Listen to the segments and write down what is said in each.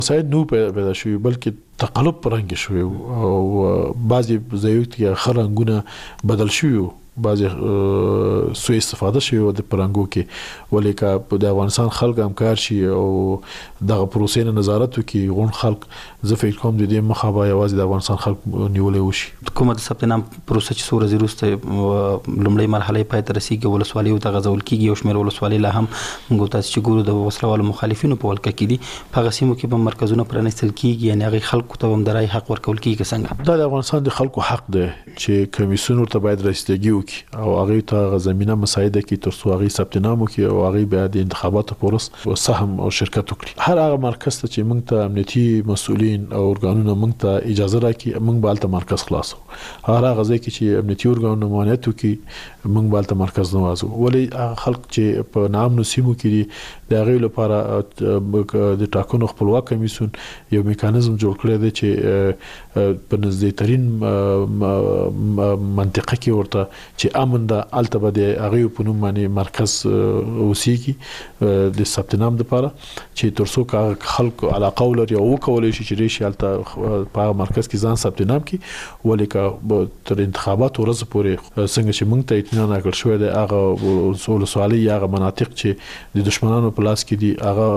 مساعد نو پیدا شوی بلکې تقلب پرنګ شوی او بعضی ځایو کې خرنګونه بدل شوی بعضی سوء استفاده شوی د پرنګو کې ولیکا د افغانستان خلک همکار شي او دغه پروسې نه نظارت وکړي غون خلک زه فکر کوم د دې مخابه یوازې د افغانستان خلک نیولې وشي کومه د ثبت نام پروسه چې سور زیروسته لومړی مرحله پای ته رسیدي ولسوالۍ او تغزول کیږي او شمیر ولسوالۍ لا هم موږ تاسو چې ګورو د وسلوالو مخالفینو په ولکه کې دي په غسیمو کې به مرکزونه پرانستل کیږي یعنی هغه خلکو ته هم درای حق ورکول کیږي څنګه دا د افغانستان د خلکو حق دی چې کمیسیون ورته باید رسیدګي او هغه ته زمينه مساعده کی تر څو هغه ثبت نام وکي او هغه بیا د انتخاباتو پورس سهم او شرکت وکړي هر هغه مرکز ته چې موږ ته امنیتي مسؤلین او ارګانونه موږ ته اجازه راکړي موږ به الته مرکز خلاصو هر هغه ځای کې چې امنیتي ارګانونه مانعت وکړي موږ به الته مرکز نوازو ولی خلک چې په نام نسیمو کې د هغه لپاره د ټاکنو خپلواک کمیسیون یو میکانیزم جوړ کړی دی چې په نږدې ترين منطقه کې ورته چې امن د التبه د هغه په نوم باندې مرکز اوسېږي د ثبت نام لپاره چې ترڅو خلک علاقه ولري او کولای شي چې ریشي الته په مرکز کې ځان ثبت نام کړي ولیکا تر انتخابات ورځ پورې څنګه چې موږ ته اطمینان راکړ شوی دی هغه ولسوالۍ هغه مناطق چې د دشمنانو په لاس کې دي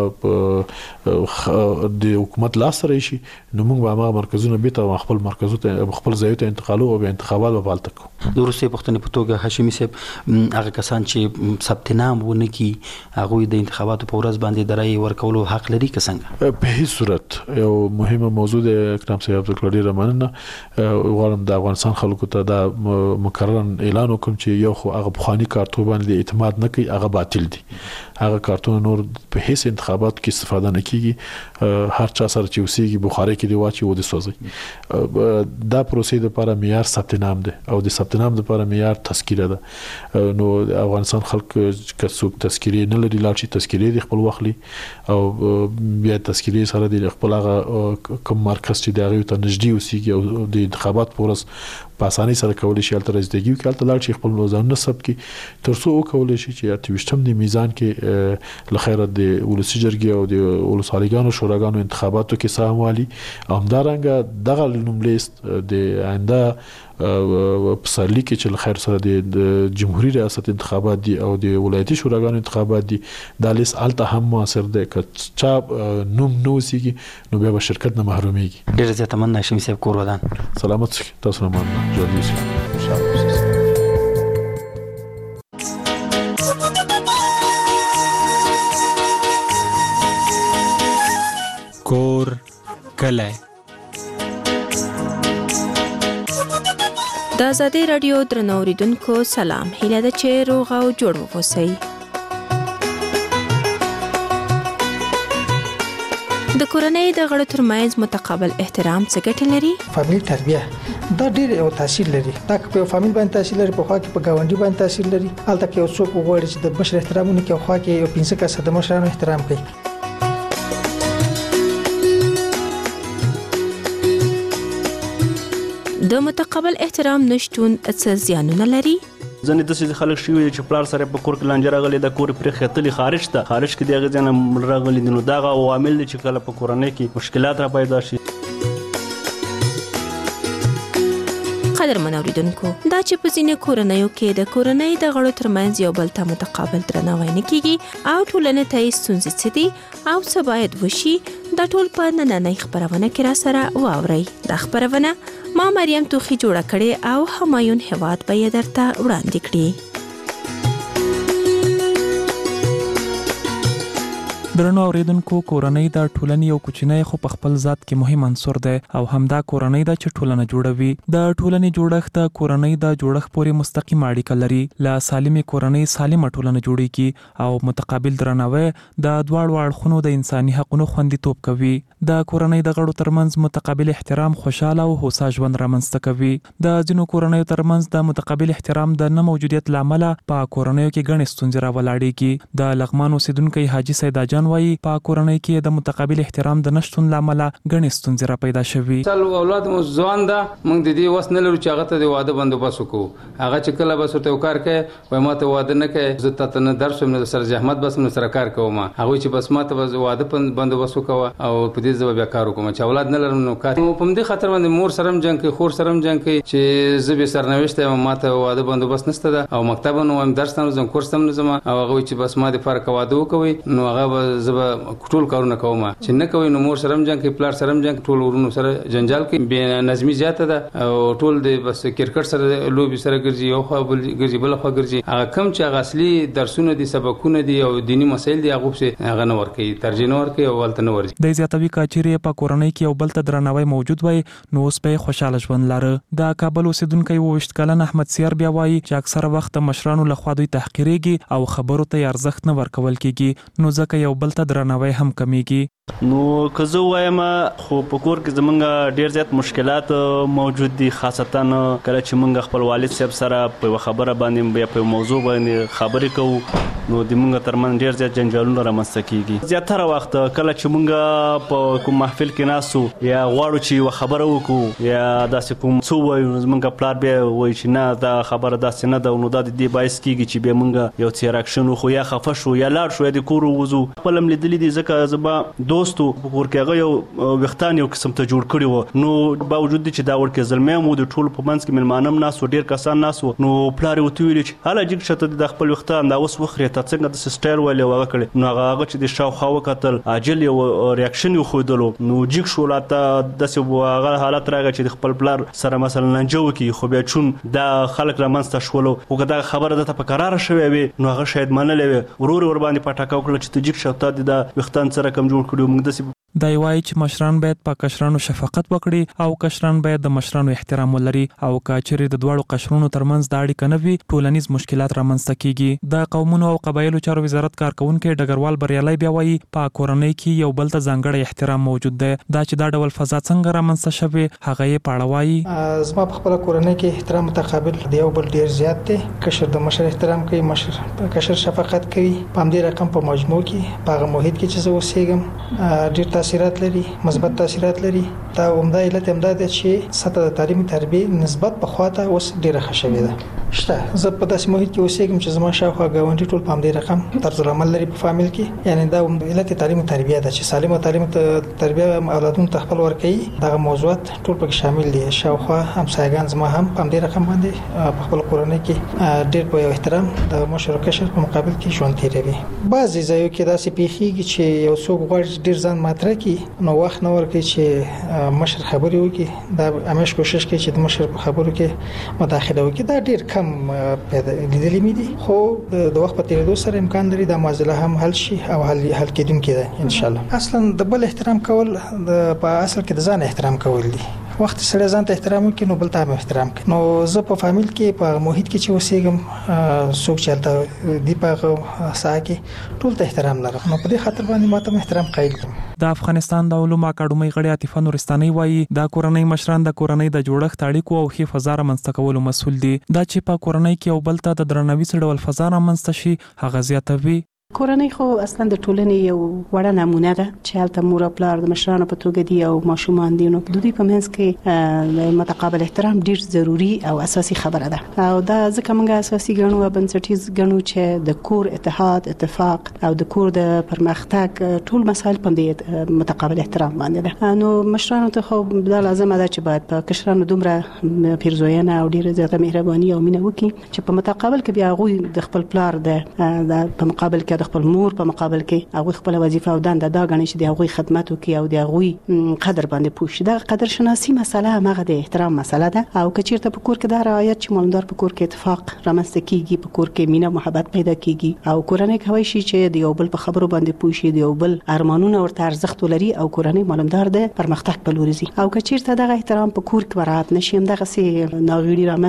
هغه د حکومت لاس راشي نو موږ به هغه مرکزونه به خپل مرکزو ته خپل ځای ته انتقالو او انتخابات به بالته کوو د روسي پښتنې په توګه هاشمي صاحب هغه کسان چې ثبت نام ونه کی هغه د انتخاباتو په ورځ باندې درای ورکولو حق لري که څنګه په هیڅ صورت یو مهمه موضوع د اکرام صاحب ذکر رمننه غواړم د افغانستان خلکو ته دا مکرر اعلان وکم چې یو خو هغه بخانی کارتون باندې اعتماد نه کوي هغه باطل دي هغه کارتون نور په هیڅ انتخابات کې استفاده نه کیږي هر چا سره چې وسیږي بخاری کې دی واچي و د سوځي دا پروسې لپاره معیار ثبت نام دی او د ثبت نام لپاره معیار تذکیره ده نو افغانستان خلک که څوک تذکیره نه لري لاړ شي تذکیره د خپل وخلي او بیا تذکیره سره د خپل هغه کوم مرکز چې دغه ته نږدې وسیږي او د انتخابات پورس په اسانۍ سره کولای شي الته رسیدګي او الته لاړ شي خپل ځانونه ثبت کی ترڅو کولای شي چې اتوشتم د میزان کې لخيره د ولسی جرګي او د ولسوالیګانو شوراګانو انتخاباتو کې سهم والی همدارنګه دغه نوملیست د آینده پسرلی کې چې لخير سره د جمهوریت ریاست انتخابات دي او د ولایتي شوراګانو انتخابات دي د لیس الته هم موثر ده چې چا نوم نو سیږي نو بیا شرکت نه محروميږي ډیر زیات مننه هاشمي صاحب کور ودان سلامت تاسو نه مننه کور کله د آزادۍ رادیو درنو اوریدونکو سلام هیله ده چې روغ او جوړ اوسئ د کورنۍ د غړو ترمنځ متقابل احترام څه ګټه لري فاميلي تربیه دا ډېر یو تاثیر لري دا په فاميل باندې تاثیر لري په خوا کې په گاونډي باندې تاثیر لري البته کې یو څوک وغواړي چې د مشر احترامونه کوي خوا کې یو 15 کس د مشرانو احترام کوي د متقابل احترام نشټون څه زیانونه لري ځنې د څه خلک شوی چې پلار سره په کور کې لانجه راغلي د کور پر خېتلي خارج کې دغه ځنه راغلي دي نو دا عوامل دي چې کله په کورنۍ کې مشکلات را پیدا شي قدرمن اوریدونکو دا چې په ځینې کورنیو کې د کورنۍ د غړو ترمنځ یو بل ته متقابل درناوی نه کیږي او ټولنې ته یې ستونزې څه دي او څه باید وشي دا ټول په نننۍ خبرونه کې را سره واورئ دا خبرونه ما مریم توخی جوړه کړې او همایون هواد به یې درته وړاندې کړي درنو اوریدونکو کورنۍ د ټولنې یو کوچنی خو په خپل ذات کې مهم عنصر دی او همدا کورنۍ د ټولنه جوړوي د ټولنې جوړښت د کورنۍ د جوړښت پورې مستقیم اړیکه لري له سالمه کورنۍ سالمه ټولنه جوړیږي او متقابل درناوی د دواړو اړخونو د انساني حقوقو خوندیتوب کوي د کورنۍ د غړو ترمنځ متقابل احترام خوشاله او هوسا ژوند رامنځته کوي د ځینو کورنۍ ترمنځ د متقابل احترام د نه موجودیت لامل په کورنۍ کې ګڼ ستونزې راولاړېږي د لغمان اوسیدونکو حاجی سید اجان ټولن وایي په کورنۍ کې د متقابل احترام د نشټون لامل غنې ستونزې را پیدا شوي. اولاد مو ځوان ده، موږ د دې وس نه لرو چې هغه ته د واده بندوبست وکړو. هغه چې کله بس ورته کار کوي وای ما ته واده نه کوي، زه ته نه درس هم نه سره زحمت بس نه سره کار کوم. هغه چې بس ما ته واده بندوبست وکړو او په دې ځواب بیا کار وکم چې اولاد نه لرم نو کار په دې خاطر باندې مور سره هم جنگ کوي، خور سره هم جنگ کوي چې زه به سرنوشت ما ته واده بندوبست نشته ده او مکتب نو هم درس نه زم کورس هم نه زم او هغه چې بس ما د فرق واده وکوي نو هغه زه ټول کارونه کوم چې نه کوي نو مور سره هم جنگ کوي، پلار سره هم جنگ، ټول ورونو سره جنجال کوي، بې نظمی زیاته ده او ټول د بس کرکټ سره لوبي سره ګرځي او خو ګرځي بل خو ګرځي. هغه کم چې هغه اصلي درسونه دي، سبقونه دي او دینی مسایل دي هغه څه هغه نه ورکي، ترجیح نه ورکي او ولته نه ورځي. د زیاتوي کاچيري په کورنۍ کې یو بل ته درناوی موجود وای نو اوس په خوشاله ژوند لاره. د کابل اوسیدونکو 28 کلن احمد سیار بیا وایي چې اکثره وخت مشرانو له خوا دوی تحقیریږي او خبرو ته ارزښت نه ورکول کیږي نو ځکه یو بل ته درناوی هم کمیږي. نو که زه وایم خو په کور کې زمونږ ډیر زیات مشکلات موجود دي، خاصتا کله چې مونږ خپل والد صاحب سره په خبره باندې یا په موضوع باندې خبرې کوو نو د مونږ ترمن ډیر زیات جنجالونه رامنځته کیږي. زیاتره وخت کله چې مونږ په کوم محفل کې ناسو یا غواړو چې یو خبره وکړو یا داسې کوم څه وایو زمونږ پلار بیا وایي چې نه دا خبره داسې نه ده نو دا د دې باعث کیږي چې بیا مونږ یو څه ریاکشن وکړو یا خفه شو یا لاړ شو یا د کور ووځو. خپل هم لیدلي دي ځکه زما دوستو په کور کې هغه یو وختان یو قسم ته جوړ کړی و نو باوجود چې دا ورکه زلمه مو د ټول په منځ کې ملمانم ناسو ډیر کسان ناسو نو پلار وته ویل چې حاله جګ شته د خپل وختان دا اوس وخره ته څنګه د سټایل ولې هغه کړي نو هغه چې د شاوخوا وکتل عاجل یو ریاکشن یو خودلو نو جګ شو لاته د څه هغه حالت راغی چې خپل پلار سره مثلا ننجو کې خو بیا چون دا خلک را منځ شولو او دا خبره د په قرار شوی وي نو هغه شاید منلې وي ورور ور باندې پټاکاو کړل چې جګ شته د وختان سره کم جوړ کړو موږ د دا وایي چې مشران باید په کشرانو شفقت وکړي او کشران باید د مشرانو احترام ولري او کاچري د دواړو کشرونو ترمنځ د اړیکې نه وي ټولنیز مشکلات رامنځته کیږي. د قومونو او قبایلو چارو وزارت کارکونکو ډګروال بریالي بیا وایي په کورنۍ کې یو بل ته ځانګړی احترام موجود دی. دا چې دا ډول فضا څنګه رامنځته شوي هغه یې پاړه وایي. زما په خپل کورنۍ کې احترام متقابل دی یو بل ډیر زیات دی. کشر د مشر احترام کوي، مشر کشر شفقت کوي. په همدې رقم په مجموع کې په هغه محیط کې چې زه اوسېږم ډیر تاثیرات لري، مثبت تاثیرات لري. دا عمده علت هم دا دی چې سطح د تعلیم تربیه نسبت په خواته اوس ډیره ښه شوې ده. شته زه په داسې محیط کې اوسېږم چې زما شاوخوا ګاونډي ټول په همدې رقم طرز العمل لري په فامیل کې. یعنی دا علت تعلیم تربیه ده چې سالمه تعلیم تربیه اولادونو ته خپل ورکړي. دا موضوعات ټول پکې شامل دي. شاوخوا همسایگان زما هم په همدې رقم باندې په خپل کورنۍ کې ډیر په احترام د مشر کشر په مقابل کې ژوند تیروي. بعضی ځایو کې داسې پیښیږي چې یو څوک غواړي ډیر ځان ماتره کړي نو وخت نه ورکړي چې مشر خبرې وکړي. دا همیش کوشش کوي چې د مشر په خبرو کې مداخله وکړي. دا ډیر کم لیدلې مې دي خو د وخت په تیریدو سره امکان لري دا معضله هم حل شي او حل کېدونکې ده ان شاء الله. اصلا د بل احترام کول په اصل کې د ځان احترام کول دي. وخت سره ځان ته احترام وکړي نو بل ته هم احترام کوي. نو زه په فامیل کې په محیط کې چې اوسېږم څوک چې هلته دی په ساحه کې ټول ته احترام لرم نو په دې خاطر باندې ماته احترام قایل کوم. د افغانستان د علومو اکاډمۍ غړي عاطفه نورستاني وایي دا کورنۍ مشران د کورنۍ د جوړښت اړیکو او ښې فضا رامنځته کولو مسؤل دي. دا چې په کورنۍ کې یو بل ته د درناوي څه ډول فضا رامنځته شي هغه زیاتوي. کورنۍ خو اصلا د ټولنې یو وړه نمونه ده چې هلته مور او پلار د مشرانو په توګه دي او ماشومان دي نو د دوی په منځ کې متقابل احترام ډیر ضروری او اساسي خبره ده او دا ځکه موږ اساسي ګڼو او بنسټیز ګڼو چې د کور اتحاد اتفاق او د کور د پرمختګ ټول مسایل په دې متقابل احترام باندې ده. نو مشرانو ته خو دا لازمه ده چې باید په کشرانو دومره پیرزوینه او ډیره زیاته مهرباني او مینه وکړي چې په متقابل کې بیا غوي د خپل پلار د په مقابل کې خپل مور په مقابل کې هغه خپل وظیفه او دنده دا غني چې د هغه خدمت وکي او د هغه قدر باندې پوښي. دا قدر شناسي مسله هغه د احترام مسله ده او کچیرته په کور کې دا رعایت چې مالدار په کور کې اتفاق رامنځته کیږي، په کور کې مینه محبت پیدا کیږي او کورنۍ کوي شي چې د یو بل په خبرو باندې پوښي، د یو بل ارمانونه ورته ارزښت ولري او کورنۍ مالدار ده پرمختګ په لور ځي او کچیرته دا احترام په کور کې ورات نشي هم دغه سي ناغړي رامنځته.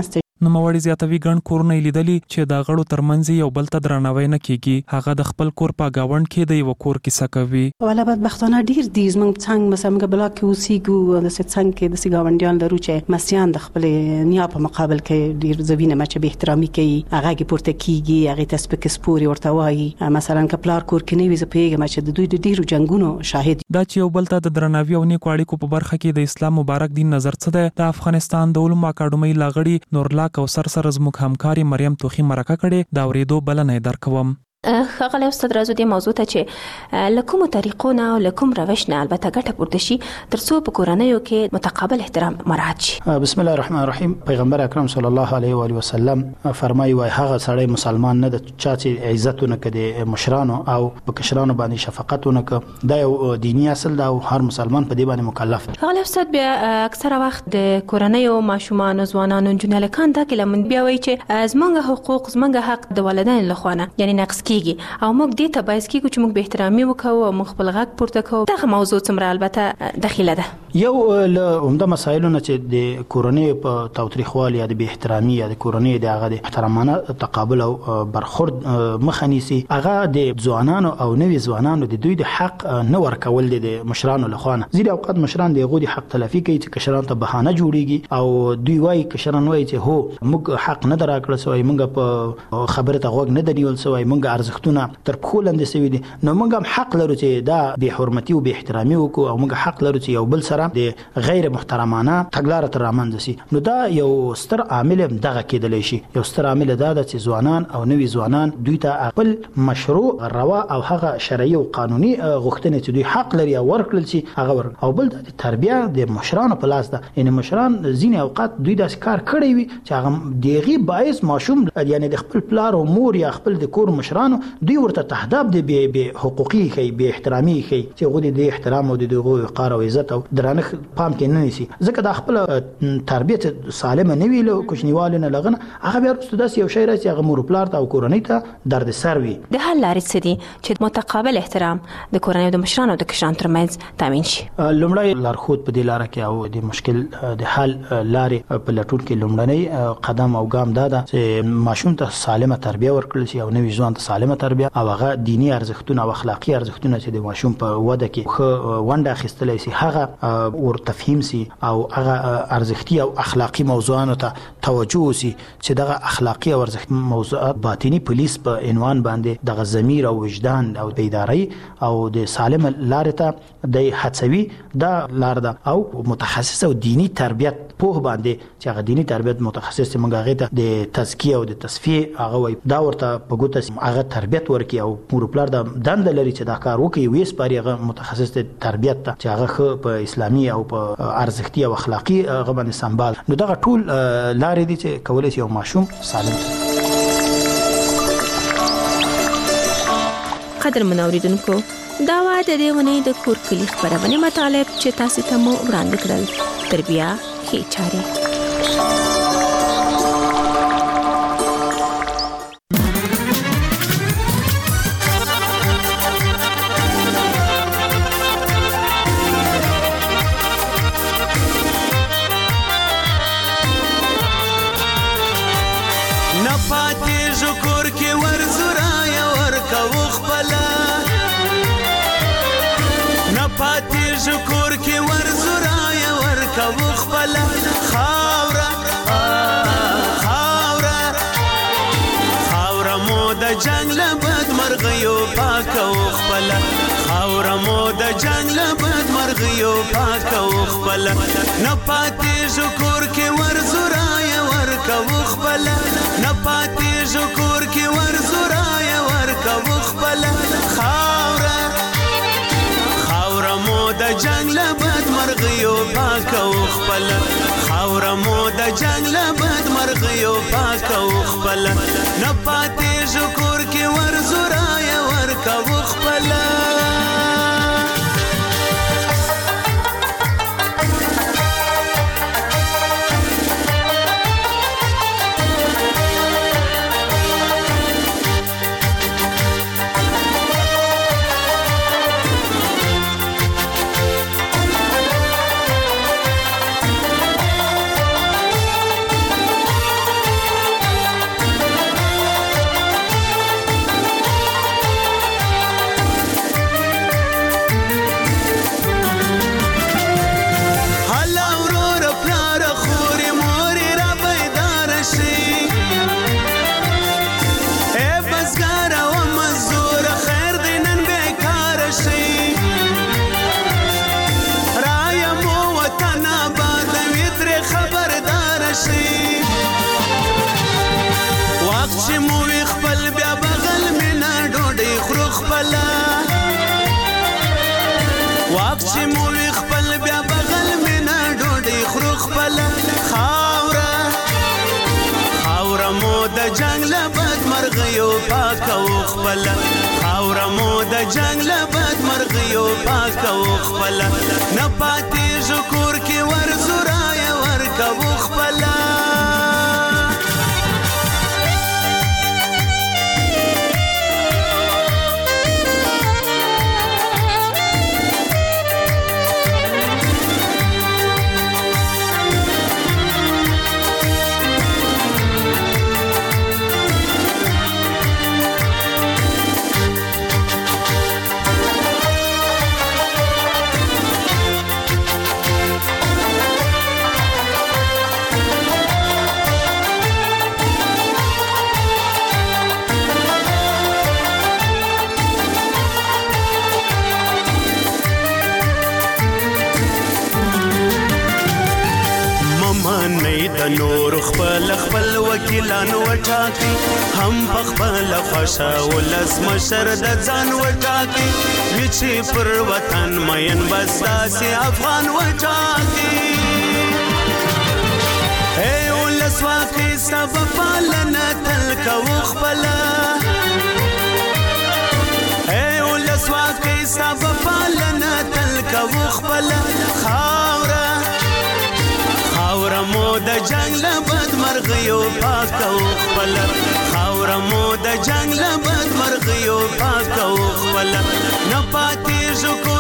نوموړي زیاتوي ګڼ کورونه لیدلي چې د غړو ترمنځ یو بل ته درناوی نه کیږي. هغه د خپل کور په گاوند کې د یو کور کیسه کوي. ولا بدبختانه ډیر دي زمونږ څنګه مثلا بلاک کې اوسېږو د څنګه کې د گاونډیان لرو چې مسیان د خپل نیا په مقابل کې ډیر زوینه مچ به احترامي کوي، هغه کې پورته کیږي، هغه تسبیق سپوري ورته وایي. مثلا کپلار کور کې نه وي زپېږم چې د دوی د ډیرو جنگونو شاهد. دا چې یو بل ته د درناوي او نیکو اړیکو په برخه کې د اسلام مبارک دین نظر څه دی؟ د افغانستان د علومو اکاډمۍ لاغړي نورلا کوثر سره زموږ همکاري مریم توخی مرکه کړي. دا اورېدو بلنه درکوم. ښاغلی استاد راځو د موضوع ته چې له کومو طریقو نه او له کوم روش نه البته ګټه پورته شي ترڅو په کورنیو کې متقابل احترام مراعات شي. بسم الله الرحمن الرحیم. پیغمبر اکرم صلی الله علیه و آله وسلم فرمایي وای هغه سړی مسلمان نه د چا چې عزتونه کړي مشرانو او په کشرانو باندې شفقتونه کړي، دا یو دینی اصل دا او هر مسلمان په دې باندې مکلف دی. ښاغلی استاد بیا اکثره وخت د کورنیو ماشومان ځوانانو جنلکان دا کله من بیا وایي چې زمونږ حقوق زمونږ حق د والدین له خوا نه یعنی نقص او موږ دې ته باعث کیږو چې موږ به احترامي وکړو او موږ خپل غږ پورته کوو. دغه موضوع څومره البته دخیله ده. یو له عمده مسایلونه چې د کورنۍ په تاوتریخوالي یا د بې احترامي یا د کورنۍ د هغه د احترامانه تقابل او برخورد مخه نیسي، هغه د ځوانانو او نوي ځوانانو د دوی د حق نه ورکول دي د مشرانو لخوا نه. ځینې اوقات مشران د هغوی د حق تلافي کوي چې کشران ته بهانه جوړیږي او دوی وایي کشران وایي چې هو موږ حق نه دراکړل سوی، موږ په خبره ته غوږ نه دی نیول سوی، موږ ارزښتونه تر پښو لاندې سوي دي، نو موږ هم حق لرو چې دا بې حرمتي او بې احترامي وکړو او موږ حق لرو چې یو بل سره د غیر محترمانه تګلاره تر رامنځ شي. نو دا یو ستر عامل دغه کېدلی شي. یو ستر عامل دا ده چې ځوانان او نوي ځوانان دوی ته خپل مشروع روا او هغه شرعي او قانوني غوښتنې چې دوی حق لري او ورکړل شي هغه ورکړي. او بل د تربیه د مشرانو په لاس ده. یعنی مشران ځینې اوقات دوی داسې کار کړی وي چې هغه دغه باعث ماشوم یعنی د خپل پلار او مور یا خپل د کور مشرانو دوی ورته تهداب دي به حقوقي خي به احترامي خي چې غوډي د احترام او د وقار او عزت او درنښ پام کې نه نيسي. ځکه د خپل تربیت سالمه نه ویلو کوچنیوال نه لغنه هغه بیا ستاسو یو شی راځي هغه مور پلار ته او کورنۍ ته درد سر وي. د حل لارې څه دي چې متقابل احترام د کورنۍ د مشرانو د کشرانو ترمنځ تامین شي؟ لومړی لارښود په دې لار کې او د مشکل د حل لارې په لټون کې لومړنی قدم او ګام دا ده چې ماشوم ته سالمه تربیه ورکړل شي او نوي ځوان ته سالمه تربیه او هغه دینی ارزښتونه او اخلاقی ارزښتونه چې د ماشوم په وده کې خو ونده اخیستلی شي هغه ور تفهیم سي او هغه ارزښتي او اخلاقی موضوعاتو ته توجه وشي چې دغه اخلاقی او ارزښتي موضوعات باطنی پولیس په عنوان باندې دغه ضمیر او وجدان او بیداری او د سالم لارې ته د هڅوي دا لار ده او متخصص او دینی تربیت په باندې چې هغه دینی تربیت متخصص چې موږ هغه ته د تزکیه او د تصفیه هغه وي دا ورته په ګوته هغه تربیت ورکي او مور پلار د دند لري چې دا کار وکړي وې سپاري هغه متخصص د تربیت ته چې هغه په اسلامي او په ارزښتي او اخلاقی هغه باندې سمبال. نو دغه ټول لارې دي چې کولای شي یو ماشوم سالم. قدر منوریدونکو دا و د دې ونې د کور کلی خبرونه مطالب چې تاسو ته مو وړاندې کړل. تربیه ښې چارې. جنگ لبد مرغیو پاک او خپل خاور مو د جنگ لبد مرغیو پاک او خپل نه پاتې شکر کې ور زورای ور کو خپل نه پاتې شکر کې ور زورای ور کو خپل خاور مو د جنگ لبد مرغیو پاک او خپل خاور مو د جنگ لبد مرغیو پاک او خپل نه پاتې شکر کې ور زورای ور کو خپل. د جنگ له بد مرغیو پاکو خپل خاور مو د جنگ له بد مرغیو پاکو خپل نه پاتې ذکر کې ورزورای ورکو خپل نور خپل خپل وکیلان وټاکي هم خپل خوشا ولس مشر د ځان وټاکي چې پر وطن مین بس داسې افغان وټاکي اے ولس واقعي سبب پالنه تل کو خپل اے ولس واقعي سبب پالنه تل کو خپل خاوره خاورمو د جنگ له بد مرغیو پاکو خپل خاورمو د جنگ له بد مرغیو پاکو خپل نه پاتې ذکر